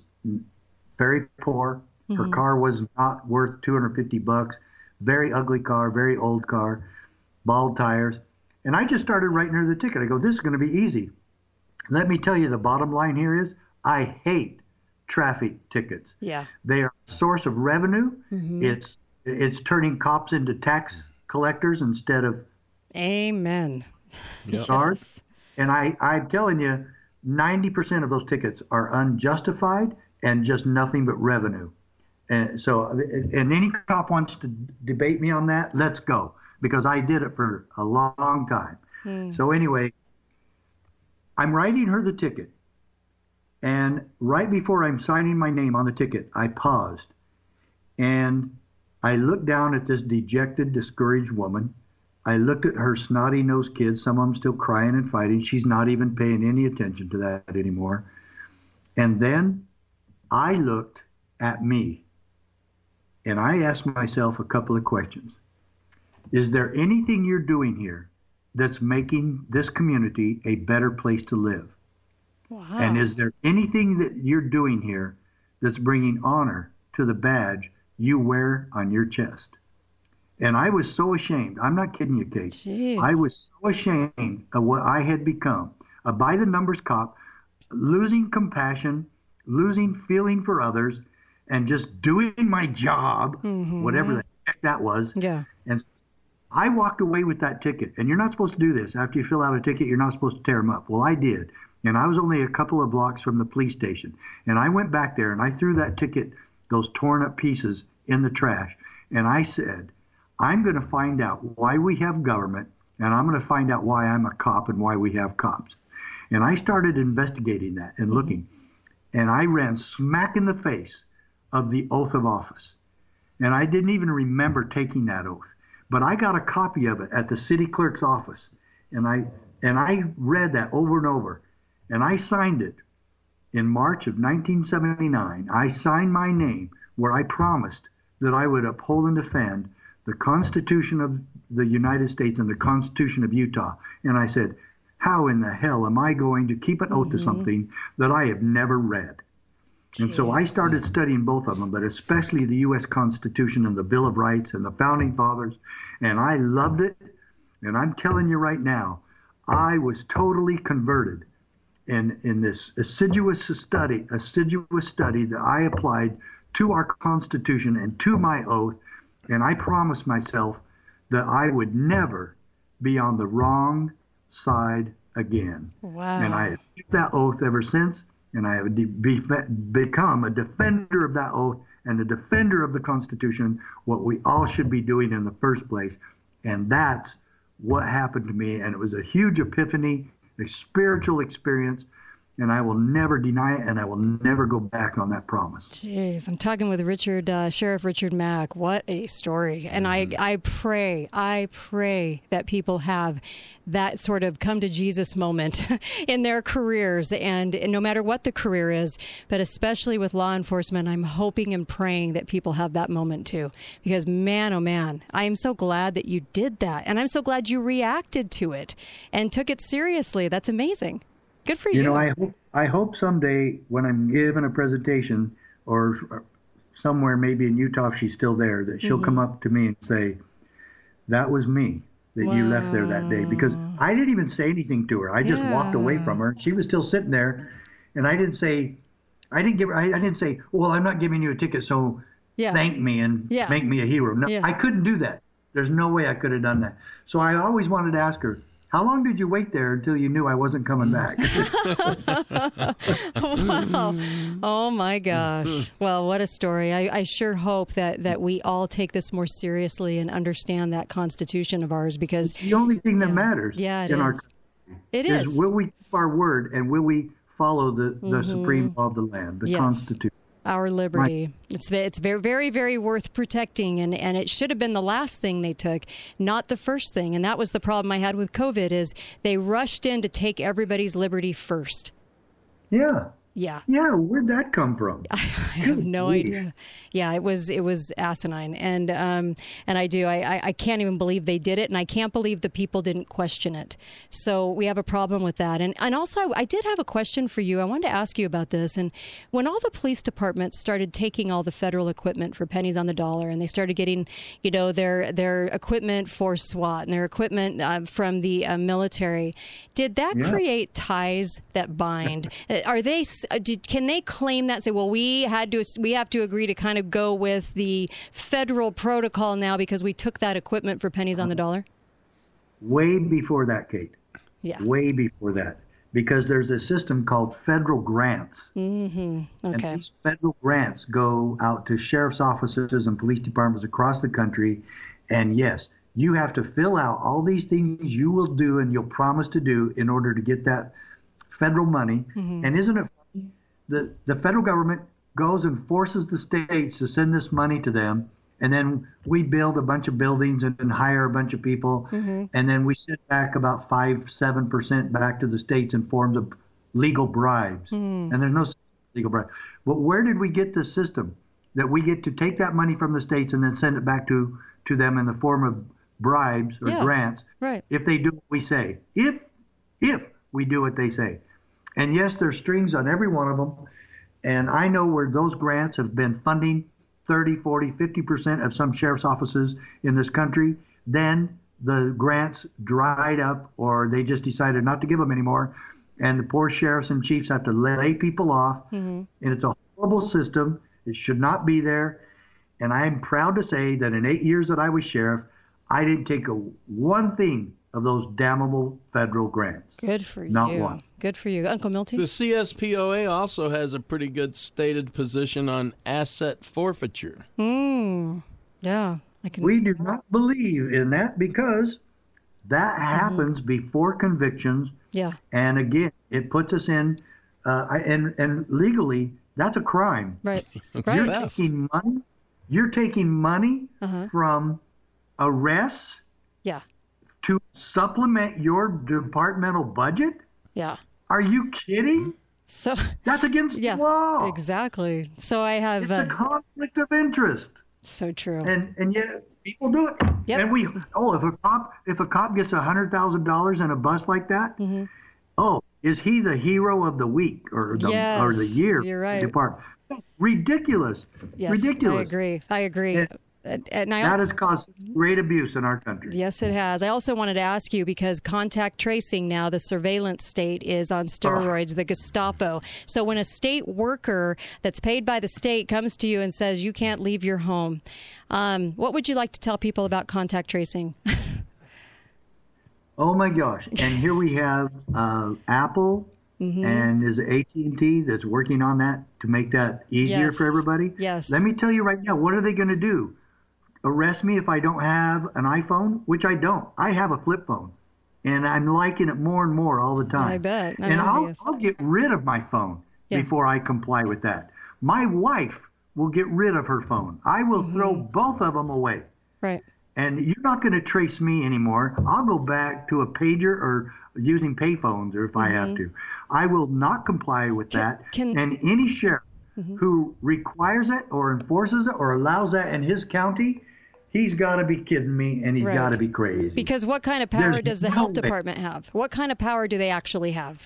[SPEAKER 9] very poor. Her
[SPEAKER 7] Mhm.
[SPEAKER 9] car was not worth two hundred fifty bucks. Very ugly car, very old car, bald tires. And I just started writing her the ticket. I go, this is going to be easy. Let me tell you, the bottom line here is I hate traffic tickets.
[SPEAKER 7] Yeah.
[SPEAKER 9] They are a source of revenue.
[SPEAKER 7] Mhm.
[SPEAKER 9] It's it's turning cops into tax collectors instead of
[SPEAKER 7] Amen.
[SPEAKER 8] Yep.
[SPEAKER 9] SARS. And I, I'm telling you, ninety percent of those tickets are unjustified and just nothing but revenue. And so, and any cop wants to debate me on that, let's go, because I did it for a long time.
[SPEAKER 7] Hmm.
[SPEAKER 9] So anyway, I'm writing her the ticket. And right before I'm signing my name on the ticket, I paused. And I looked down at this dejected, discouraged woman. I looked at her snotty-nosed kids, some of them still crying and fighting. She's not even paying any attention to that anymore. And then I looked at me, and I asked myself a couple of questions. Is there anything you're doing here that's making this community a better place to live?
[SPEAKER 7] Wow.
[SPEAKER 9] And is there anything that you're doing here that's bringing honor to the badge you wear on your chest? And I was so ashamed. I'm not kidding you, Kate.
[SPEAKER 7] Jeez.
[SPEAKER 9] I was so ashamed of what I had become. A by-the-numbers cop, losing compassion, losing feeling for others, and just doing my job,
[SPEAKER 7] Mhm.
[SPEAKER 9] whatever the heck that was.
[SPEAKER 7] Yeah.
[SPEAKER 9] And I walked away with that ticket. And you're not supposed to do this. After you fill out a ticket, you're not supposed to tear them up. Well, I did. And I was only a couple of blocks from the police station. And I went back there and I threw that ticket, those torn up pieces, in the trash. And I said, I'm going to find out why we have government, and I'm going to find out why I'm a cop and why we have cops. And I started investigating that and looking. And I ran smack in the face of the oath of office. And I didn't even remember taking that oath. But I got a copy of it at the city clerk's office. And I and I read that over and over. And I signed it in March of nineteen seventy-nine. I signed my name where I promised that I would uphold and defend the Constitution of the United States and the Constitution of Utah. And I said, how in the hell am I going to keep an oath to something that I have never read? And so I started studying both of them, but especially the U S Constitution and the Bill of Rights and the Founding Fathers, and I loved it. And I'm telling you right now, I was totally converted in, in this assiduous study, assiduous study that I applied to our Constitution and to my oath. And I promised myself that I would never be on the wrong side again.
[SPEAKER 7] Wow.
[SPEAKER 9] And I have taken that oath ever since, and I have de- be- become a defender of that oath and a defender of the Constitution, what we all should be doing in the first place. And that's what happened to me. And it was a huge epiphany, a spiritual experience. And I will never deny it, and I will never go back on that promise.
[SPEAKER 7] Jeez, I'm talking with Richard, uh, Sheriff Richard Mack. What a story. And I, I pray, I pray that people have that sort of come to Jesus moment in their careers, and, and no matter what the career is, but especially with law enforcement, I'm hoping and praying that people have that moment too. Because man, oh man, I am so glad that you did that. And I'm so glad you reacted to it and took it seriously. That's amazing. Good for you.
[SPEAKER 9] You know, I hope I hope someday when I'm giving a presentation or, or somewhere, maybe in Utah, if she's still there, that she'll
[SPEAKER 7] Mm-hmm.
[SPEAKER 9] come up to me and say, "That was me that you left there that day," because I didn't even say anything to her. I just walked away from her. She was still sitting there, and I didn't say, I didn't give her, I, I didn't say, "Well, I'm not giving you a ticket, so
[SPEAKER 7] Yeah.
[SPEAKER 9] thank me and
[SPEAKER 7] Yeah.
[SPEAKER 9] make me a hero." No,
[SPEAKER 7] Yeah.
[SPEAKER 9] I couldn't do that. There's no way I could have done that. So I always wanted to ask her, how long did you wait there until you knew I wasn't coming back?
[SPEAKER 7] Wow. Oh my gosh. Well, what a story. I, I sure hope that, that we all take this more seriously and understand that Constitution of ours, because
[SPEAKER 9] it's the only thing that yeah. matters
[SPEAKER 7] yeah, it
[SPEAKER 9] in
[SPEAKER 7] is.
[SPEAKER 9] our
[SPEAKER 7] It
[SPEAKER 9] is,
[SPEAKER 7] is.
[SPEAKER 9] Will we keep our word, and will we follow the, the
[SPEAKER 7] Mhm.
[SPEAKER 9] supreme law of the land, the
[SPEAKER 7] Yes.
[SPEAKER 9] Constitution?
[SPEAKER 7] Our liberty.
[SPEAKER 9] Right.
[SPEAKER 7] It's it's very, very, very worth protecting, and, and it should have been the last thing they took, not the first thing. And that was the problem I had with COVID, is they rushed in to take everybody's liberty first.
[SPEAKER 9] Yeah.
[SPEAKER 7] Yeah.
[SPEAKER 9] Yeah, where'd that come from?
[SPEAKER 7] I have no idea. Yeah, it was it was asinine, and um, and I do I, I I can't even believe they did it, and I can't believe the people didn't question it. So we have a problem with that, and and also I, I did have a question for you. I wanted to ask you about this. And when all the police departments started taking all the federal equipment for pennies on the dollar, and they started getting, you know, their their equipment for SWAT and their equipment uh, from the uh, military, did that
[SPEAKER 15] Yeah.
[SPEAKER 7] create ties that bind? Are they? Uh, did, can they claim that, say, well, we had to, we have to agree to kind of go with the federal protocol now because we took that equipment for pennies on the dollar?
[SPEAKER 9] Way before that, Kate.
[SPEAKER 7] Yeah.
[SPEAKER 9] Way before that. Because there's a system called federal grants.
[SPEAKER 7] Mm-hmm. Okay.
[SPEAKER 9] And these federal grants go out to sheriff's offices and police departments across the country. And yes, you have to fill out all these things you will do and you'll promise to do in order to get that federal money.
[SPEAKER 7] Mm-hmm.
[SPEAKER 9] And isn't it funny? The, the federal government goes and forces the states to send this money to them. And then we build a bunch of buildings and, and hire a bunch of people.
[SPEAKER 7] Mm-hmm.
[SPEAKER 9] And then we send back about five, seven percent back to the states in forms of legal bribes.
[SPEAKER 7] Mm.
[SPEAKER 9] And there's no legal bribe. But where did we get this system that we get to take that money from the states and then send it back to, to them in the form of bribes or
[SPEAKER 7] Yeah.
[SPEAKER 9] grants
[SPEAKER 7] Right.
[SPEAKER 9] if they do what we say? If, if we do what they say. And yes, there's strings on every one of them. And I know where those grants have been funding thirty, forty, fifty percent of some sheriff's offices in this country. Then the grants dried up or they just decided not to give them anymore. And the poor sheriffs and chiefs have to lay people off.
[SPEAKER 7] Mm-hmm.
[SPEAKER 9] And it's a horrible system. It should not be there. And I'm proud to say that in eight years that I was sheriff, I didn't take a one thing of those damnable federal grants.
[SPEAKER 7] Good for
[SPEAKER 9] Not
[SPEAKER 7] you.
[SPEAKER 9] one.
[SPEAKER 7] Good for you. Uncle Milty?
[SPEAKER 8] The C S P O A also has a pretty good stated position on asset forfeiture.
[SPEAKER 7] Mm. Yeah. I can.
[SPEAKER 9] We do not believe in that because that happens before convictions.
[SPEAKER 7] Yeah.
[SPEAKER 9] And again, it puts us in, uh, I- and and legally, that's a crime.
[SPEAKER 7] Right.
[SPEAKER 9] You're
[SPEAKER 7] Right.
[SPEAKER 9] taking money. You're taking money
[SPEAKER 7] Uh-huh.
[SPEAKER 9] from arrests
[SPEAKER 7] Yeah.
[SPEAKER 9] to supplement your departmental budget.
[SPEAKER 7] Yeah.
[SPEAKER 9] Are you kidding?
[SPEAKER 7] So
[SPEAKER 9] that's against
[SPEAKER 7] yeah,
[SPEAKER 9] the law.
[SPEAKER 7] Exactly. So I have
[SPEAKER 9] It's
[SPEAKER 7] uh,
[SPEAKER 9] a conflict of interest.
[SPEAKER 7] So true.
[SPEAKER 9] And and yet people do it.
[SPEAKER 7] Yep.
[SPEAKER 9] And we oh if a cop if a cop gets a hundred thousand dollars in a bus like that,
[SPEAKER 7] Mm-hmm.
[SPEAKER 9] oh, is he the hero of the week or the
[SPEAKER 7] Yes,
[SPEAKER 9] or the year?
[SPEAKER 7] you're right.
[SPEAKER 9] Department. Ridiculous.
[SPEAKER 7] Yes,
[SPEAKER 9] Ridiculous.
[SPEAKER 7] I agree. I agree.
[SPEAKER 9] And,
[SPEAKER 7] And I
[SPEAKER 9] that
[SPEAKER 7] also,
[SPEAKER 9] has caused great abuse in our country.
[SPEAKER 7] Yes, it has. I also wanted to ask you, because contact tracing now, the surveillance state is on steroids, oh. the Gestapo. So when a state worker that's paid by the state comes to you and says you can't leave your home, um, what would you like to tell people about contact tracing?
[SPEAKER 9] Oh my gosh. And here we have uh, Apple mm-hmm. and is it A T and T that's working on that to make that easier
[SPEAKER 7] yes.
[SPEAKER 9] for everybody?
[SPEAKER 7] Yes.
[SPEAKER 9] Let me tell you right now, what are they going to do? Arrest me if I don't have an iPhone, which I don't. I have a flip phone, and I'm liking it more and more all the time.
[SPEAKER 7] I bet. I
[SPEAKER 9] and I'll, I'll get rid of my phone yeah. before I comply with that. My wife will get rid of her phone. I will mm-hmm. throw both of them away.
[SPEAKER 7] Right.
[SPEAKER 9] And you're not going to trace me anymore. I'll go back to a pager or using payphones, or if mm-hmm. I have to. I will not comply with
[SPEAKER 7] can,
[SPEAKER 9] that.
[SPEAKER 7] Can,
[SPEAKER 9] and any sheriff mm-hmm. who requires it or enforces it or allows that in his county, he's got to be kidding me, and he's
[SPEAKER 7] right.
[SPEAKER 9] got to be crazy.
[SPEAKER 7] Because what kind of power
[SPEAKER 9] There's
[SPEAKER 7] does the
[SPEAKER 9] no
[SPEAKER 7] health
[SPEAKER 9] way.
[SPEAKER 7] department have? What kind of power do they actually have?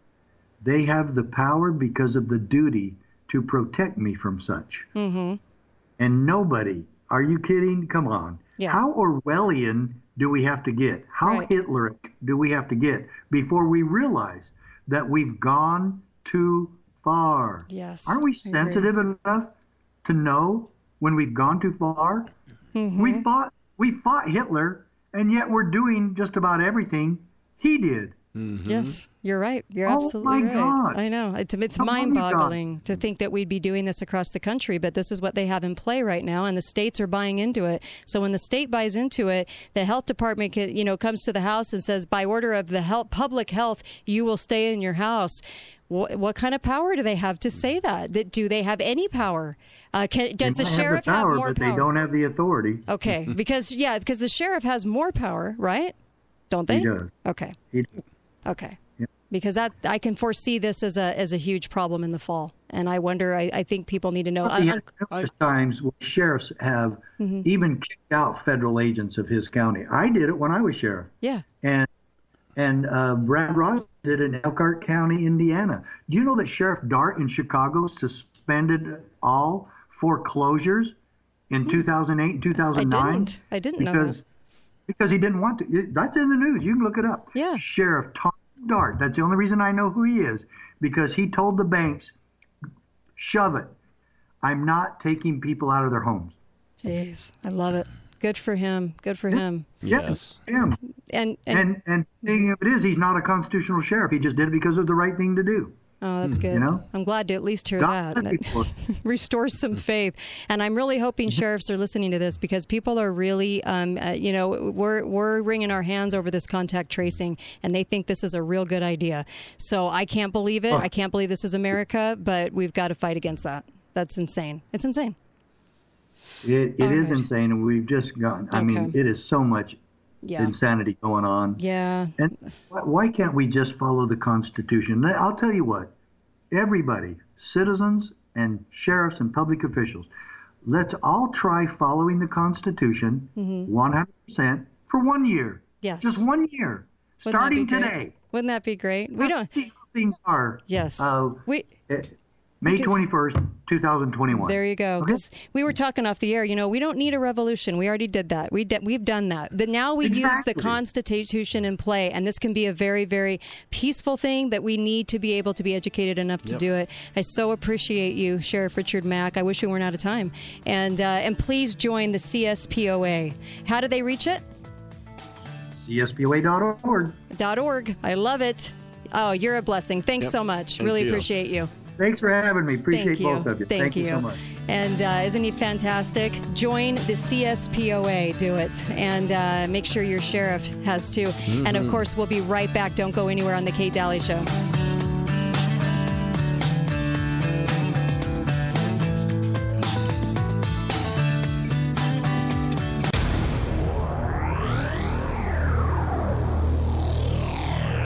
[SPEAKER 9] They have the power because of the duty to protect me from such.
[SPEAKER 7] Mm-hmm.
[SPEAKER 9] And nobody, are you kidding? Come on.
[SPEAKER 7] Yeah.
[SPEAKER 9] How Orwellian do we have to get? How
[SPEAKER 7] right.
[SPEAKER 9] Hitleric do we have to get before we realize that we've gone too far?
[SPEAKER 7] Yes.
[SPEAKER 9] Aren't we sensitive enough to know when we've gone too far?
[SPEAKER 7] Mm-hmm.
[SPEAKER 9] We fought we fought Hitler, and yet we're doing just about everything he did.
[SPEAKER 8] Mm-hmm.
[SPEAKER 7] Yes, you're right. You're
[SPEAKER 9] oh
[SPEAKER 7] absolutely
[SPEAKER 9] my
[SPEAKER 7] right.
[SPEAKER 9] God.
[SPEAKER 7] I know. It's it's
[SPEAKER 9] Oh my
[SPEAKER 7] mind-boggling to think that we'd be doing this across the country, but this is what they have in play right now, and the states are buying into it. So when the state buys into it, the health department, you know, comes to the house and says, by order of the health, public health, you will stay in your house. What, what kind of power do they have to say that? Do they have any power? Uh, can, does
[SPEAKER 9] They
[SPEAKER 7] the
[SPEAKER 9] might
[SPEAKER 7] sheriff
[SPEAKER 9] have, the power,
[SPEAKER 7] have more
[SPEAKER 9] but
[SPEAKER 7] power?
[SPEAKER 9] They don't have the authority.
[SPEAKER 7] Okay, because yeah, because the sheriff has more power, right? Don't they?
[SPEAKER 9] He does.
[SPEAKER 7] Okay.
[SPEAKER 9] He does.
[SPEAKER 7] Okay.
[SPEAKER 9] Yep.
[SPEAKER 7] Because that I can foresee this as a as a huge problem in the fall, and I wonder. I, I think people need to know.
[SPEAKER 9] Well, the numerous times where sheriffs have
[SPEAKER 7] mm-hmm.
[SPEAKER 9] even kicked out federal agents of his county. I did it when I was sheriff.
[SPEAKER 7] Yeah.
[SPEAKER 9] And and uh, Brad Ross did it in Elkhart County, Indiana. Do you know that Sheriff Dart in Chicago suspended all foreclosures in two thousand eight and two thousand nine?
[SPEAKER 7] I didn't. I didn't
[SPEAKER 9] because,
[SPEAKER 7] know that.
[SPEAKER 9] Because he didn't want to. That's in the news. You can look it up.
[SPEAKER 7] Yeah.
[SPEAKER 9] Sheriff Tom Dart. That's the only reason I know who he is, because he told the banks, shove it. I'm not taking people out of their homes.
[SPEAKER 7] Jeez, I love it. Good for him. Good for him.
[SPEAKER 8] Yes.
[SPEAKER 9] Him.
[SPEAKER 7] And
[SPEAKER 9] And
[SPEAKER 7] and,
[SPEAKER 9] and thing of it is, he's not a constitutional sheriff. He just did it because of the right thing to do.
[SPEAKER 7] oh, that's good.
[SPEAKER 9] You know?
[SPEAKER 7] I'm glad to at least hear
[SPEAKER 9] God
[SPEAKER 7] that.
[SPEAKER 9] bless
[SPEAKER 7] That
[SPEAKER 9] people.
[SPEAKER 7] restores some faith. And I'm really hoping sheriffs are listening to this, because people are really, um, uh, you know, we're we're wringing our hands over this contact tracing, and they think this is a real good idea. So I can't believe it.
[SPEAKER 9] Oh.
[SPEAKER 7] I can't believe this is America, but we've got to fight against that. That's insane. It's insane.
[SPEAKER 9] It, it
[SPEAKER 7] All
[SPEAKER 9] is
[SPEAKER 7] right.
[SPEAKER 9] insane, and we've just gone. I mean,
[SPEAKER 7] Okay.
[SPEAKER 9] it is so much
[SPEAKER 7] Yeah.
[SPEAKER 9] insanity going on.
[SPEAKER 7] Yeah.
[SPEAKER 9] And why- why can't we just follow the Constitution? I'll tell you what, everybody, citizens and sheriffs and public officials, let's all try following the Constitution
[SPEAKER 7] Mm-hmm.
[SPEAKER 9] one hundred percent for one year.
[SPEAKER 7] Yes.
[SPEAKER 9] Just one year,
[SPEAKER 7] Wouldn't that be
[SPEAKER 9] starting
[SPEAKER 7] great?
[SPEAKER 9] today.
[SPEAKER 7] Wouldn't that be great? We
[SPEAKER 9] Let's
[SPEAKER 7] don't.
[SPEAKER 9] see how things are.
[SPEAKER 7] Yes.
[SPEAKER 9] Uh,
[SPEAKER 7] We.
[SPEAKER 9] eh, May
[SPEAKER 7] Because-
[SPEAKER 9] twenty-first, two thousand twenty-one.
[SPEAKER 7] There you go.
[SPEAKER 9] Okay?
[SPEAKER 7] Because we were talking off the air. You know, we don't need a revolution. We already did that. We de- we've done that. But now we use the
[SPEAKER 9] Exactly.
[SPEAKER 7] Constitution in play, and this can be a very, very peaceful thing. But we need to be able to be educated enough to
[SPEAKER 8] Yep.
[SPEAKER 7] do it. I so appreciate you, Sheriff Richard Mack. I wish we weren't out of time. And uh, and please join the C S P O A. How do they reach it?
[SPEAKER 9] C S P O A dot org.
[SPEAKER 7] Dot org. I love it. Oh, you're a blessing. Thanks
[SPEAKER 8] Yep.
[SPEAKER 7] so much.
[SPEAKER 8] Thank
[SPEAKER 7] really
[SPEAKER 8] you.
[SPEAKER 7] appreciate you.
[SPEAKER 9] Thanks for having me. Appreciate
[SPEAKER 7] Thank you.
[SPEAKER 9] both of you.
[SPEAKER 7] Thank,
[SPEAKER 9] you. so much.
[SPEAKER 7] And uh, isn't he fantastic? Join the C S P O A. Do it. And uh, make sure your sheriff has to. And of course, we'll be right back. Don't go anywhere on The Kate Daly Show.